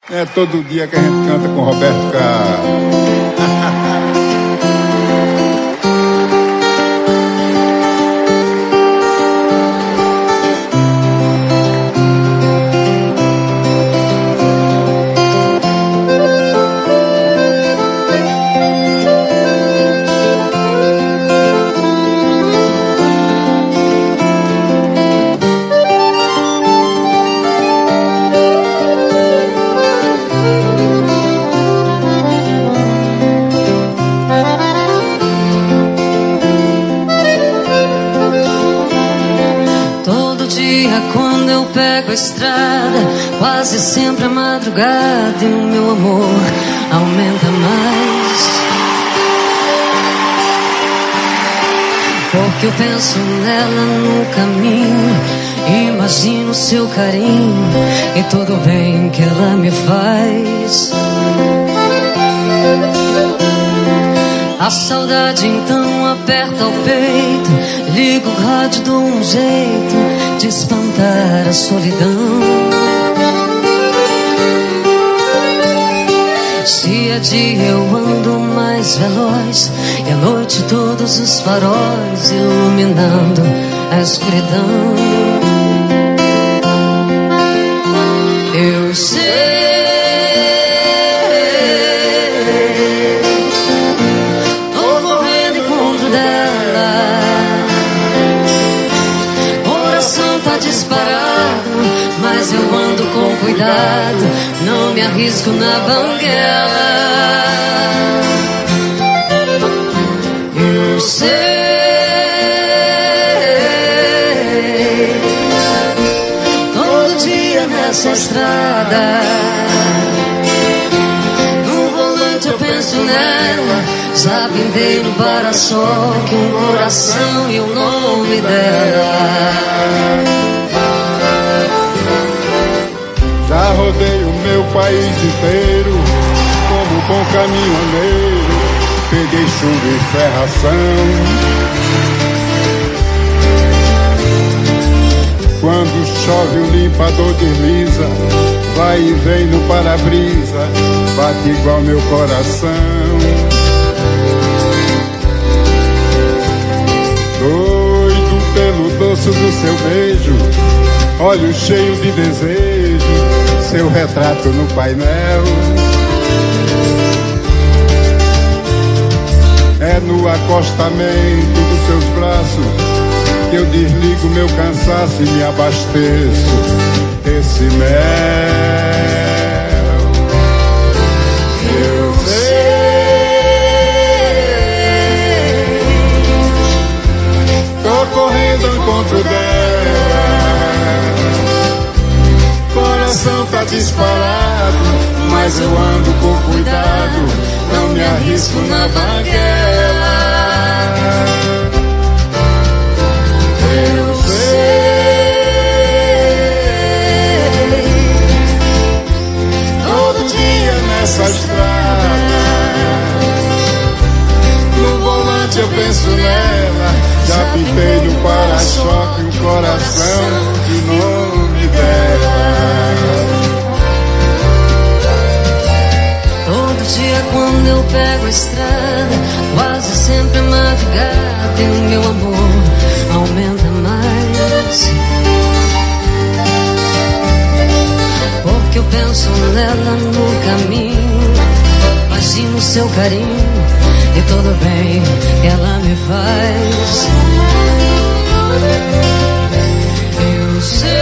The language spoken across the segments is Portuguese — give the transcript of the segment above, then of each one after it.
É todo dia que a gente canta com Roberto Carlos. Quando eu pego a estrada, quase sempre é madrugada e o meu amor aumenta mais. Porque eu penso nela no caminho, imagino seu carinho e todo o bem que ela me faz. A saudade então aperta o peito, ligo o rádio, dou um jeito de espantar a solidão. Se é dia eu ando mais veloz e à noite todos os faróis iluminando a escuridão. Eu sei, disparado, mas eu ando com cuidado, não me arrisco na banguela. Eu sei, todo dia nessa estrada, no volante eu penso nela, já pintei no para-choque um coração e o nome dela. Já rodei o meu país inteiro, como bom caminhoneiro, peguei chuva e ferração. Quando chove o limpador desliza, vai e vem no para-brisa, bate igual meu coração. Doido pelo doce do seu beijo, olho cheio de desejo, seu retrato no painel. É no acostamento dos seus braços que eu desligo meu cansaço e me abasteço esse mel. Eu sei, tô correndo ao encontro dela, coração tá disparado, mas eu ando com cuidado, não me arrisco na banguela. Eu sei, todo dia nessa estrada, no volante eu penso nela, já pintei no para-choque um coração e o nome dela. Todo dia quando eu pego a estrada, quase sempre é madrugada e o meu amor aumenta mais. Porque eu penso nela no caminho, imagino seu carinho e todo bem que ela me faz. Eu sei,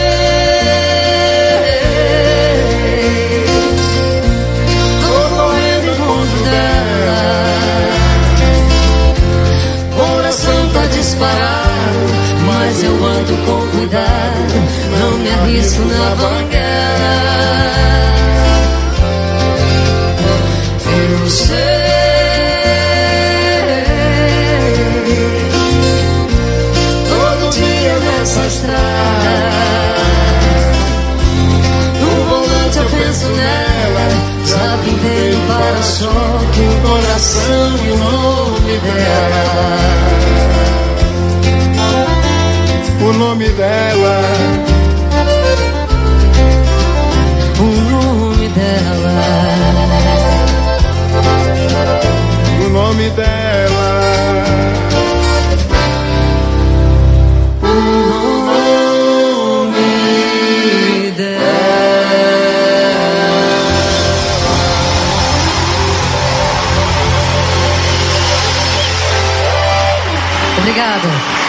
tô correndo em encontro dela, coração tá disparado, mas eu ando com cuidado, não me arrisco na banguela. Eu sei, todo dia nessa estrada, no volante eu penso nela, já pintei um para-choque, um coração e o nome dela. O nome dela, o nome dela. Obrigada.